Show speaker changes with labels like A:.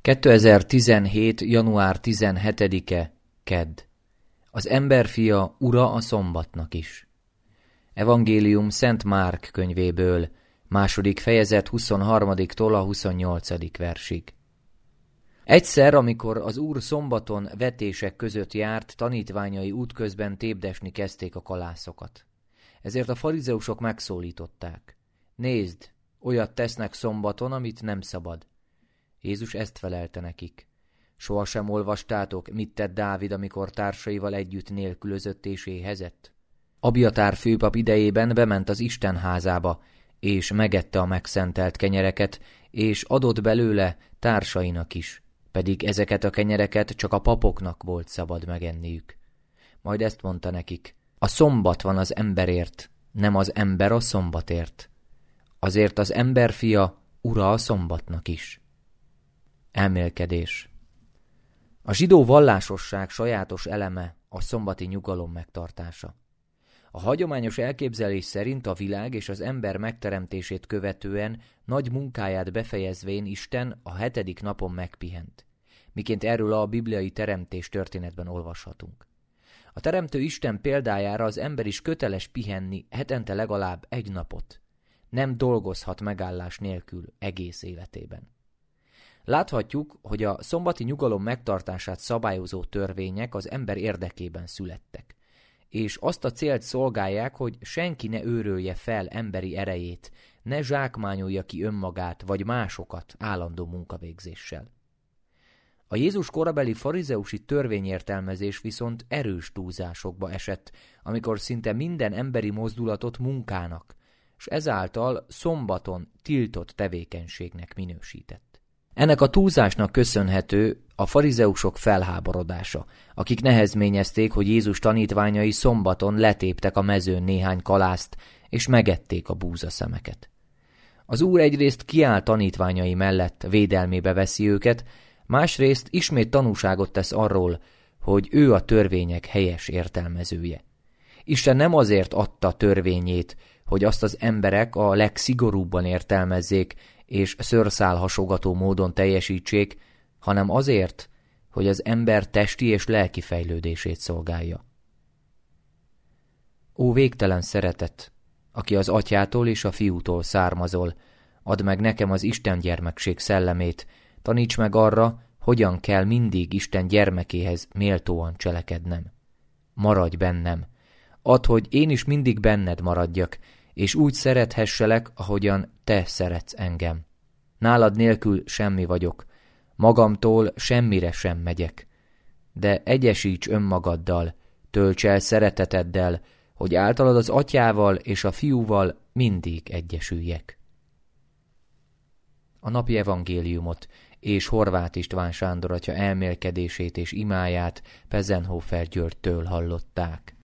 A: 2017. január 17-e, kedd. Az emberfia ura a szombatnak is. Evangélium Szent Márk könyvéből, 2. fejezet 23-tól a 28. versig. Egyszer, amikor az Úr szombaton vetések között járt, tanítványai útközben tépdesni kezdték a kalászokat. Ezért a farizeusok megszólították. Nézd, olyat tesznek szombaton, amit nem szabad. Jézus ezt felelte nekik. Sohasem olvastátok, mit tett Dávid, amikor társaival együtt nélkülözött és éhezett? Abiatár főpap idejében bement az Isten házába, és megette a megszentelt kenyereket, és adott belőle társainak is, pedig ezeket a kenyereket csak a papoknak volt szabad megenniük. Majd ezt mondta nekik, a szombat van az emberért, nem az ember a szombatért. Azért az emberfia ura a szombatnak is. Elmélkedés. A zsidó vallásosság sajátos eleme a szombati nyugalom megtartása. A hagyományos elképzelés szerint a világ és az ember megteremtését követően nagy munkáját befejezvén Isten a 7. napon megpihent, miként erről a bibliai teremtés történetben olvashatunk. A teremtő Isten példájára az ember is köteles pihenni hetente legalább egy napot. Nem dolgozhat megállás nélkül egész életében. Láthatjuk, hogy a szombati nyugalom megtartását szabályozó törvények az ember érdekében születtek, és azt a célt szolgálják, hogy senki ne őrölje fel emberi erejét, ne zsákmányolja ki önmagát vagy másokat állandó munkavégzéssel. A Jézus korabeli farizeusi törvényértelmezés viszont erős túlzásokba esett, amikor szinte minden emberi mozdulatot munkának, és ezáltal szombaton tiltott tevékenységnek minősített. Ennek a túlzásnak köszönhető a farizeusok felháborodása, akik nehezményezték, hogy Jézus tanítványai szombaton letéptek a mezőn néhány kalászt, és megették a búzaszemeket. Az Úr egyrészt kiáll tanítványai mellett, védelmébe veszi őket, másrészt ismét tanúságot tesz arról, hogy ő a törvények helyes értelmezője. Isten nem azért adta törvényét, hogy azt az emberek a legszigorúbban értelmezzék, és szőrszálhasogató módon teljesítsék, hanem azért, hogy az ember testi és lelki fejlődését szolgálja. Ó végtelen szeretet, aki az Atyától és a Fiútól származol, add meg nekem az Isten gyermekség szellemét, taníts meg arra, hogyan kell mindig Isten gyermekéhez méltóan cselekednem. Maradj bennem, add, hogy én is mindig benned maradjak, és úgy szerethesselek, ahogyan te szeretsz engem. Nálad nélkül semmi vagyok, magamtól semmire sem megyek. De egyesíts önmagaddal, tölts el szereteteddel, hogy általad az Atyával és a Fiúval mindig egyesüljek. A napi evangéliumot és Horváth István Sándor atya elmélkedését és imáját Pezenhofer Györgytől hallották.